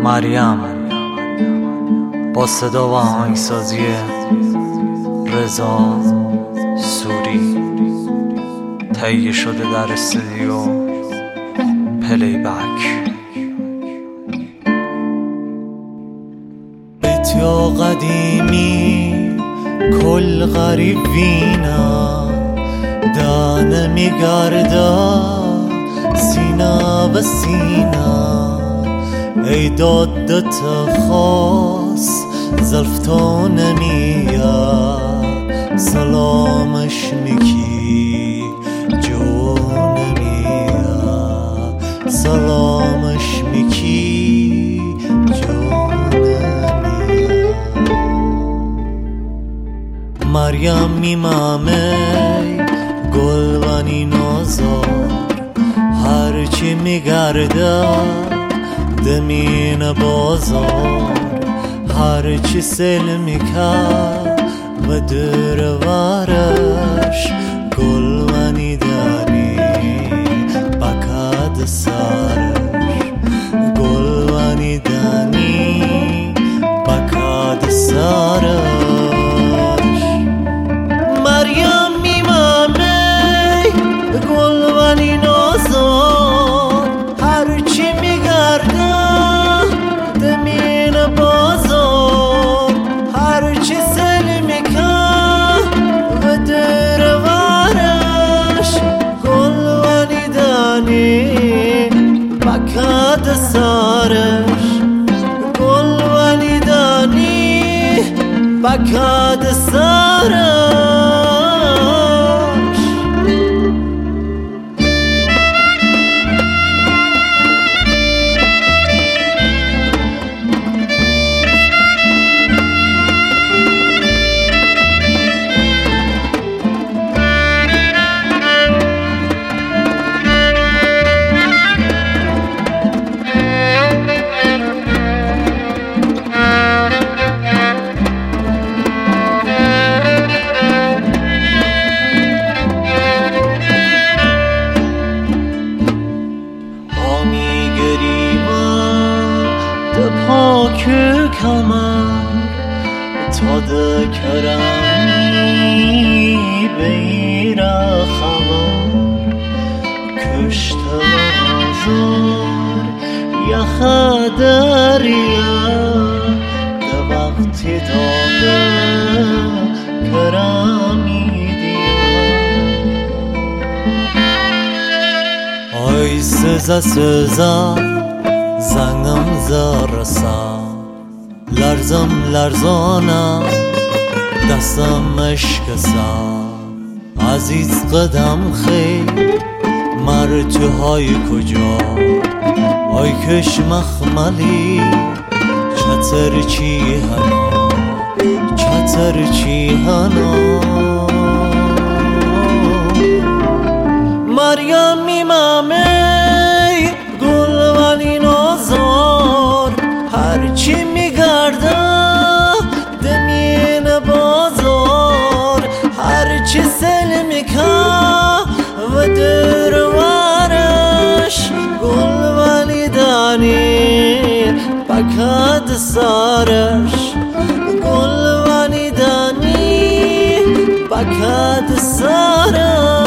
مریم با صدا و آهنگسازی رضا سوری تهیه شده در استودیو پلی بک. بتیا قدیمی کل غریب وینا دانه میگرده سینا و سینا ای دادت خاص زلفتو نمیا سلامش میکی جو نمیا سلامش میکی جو نمیا مریم میمامه گلوانی نازار هرچی میگرده دمین بازار هرچی سل میکرد و درورش گلوانی دانی بکد سرش گلوانی دانی بکد سرش مریم میمامه گلوانی نازار هرچی میگرده دمین بازار هرچی سل میکرد و درورش گلوانی دانی بکد سرش گلوانی دانی بکد سرش. پاک کمر تا دکرمی بیره خبر کشت بازار یخ دریا ده وقتی داده کرمی دیا آی سزا سزا زنگم زرسا لرزم لرزانم دستم اشکسا عزیز قدم خیل مرتوهای کجا آی کش مخملی چتر چی هنا چتر چی هنا مریم میمامه گلوانی نازار هرچی میگرده دمین بازار هرچی سل میکرد و درورش گلوانی دانی بکد سرش گلوانی دانی بکد سرش.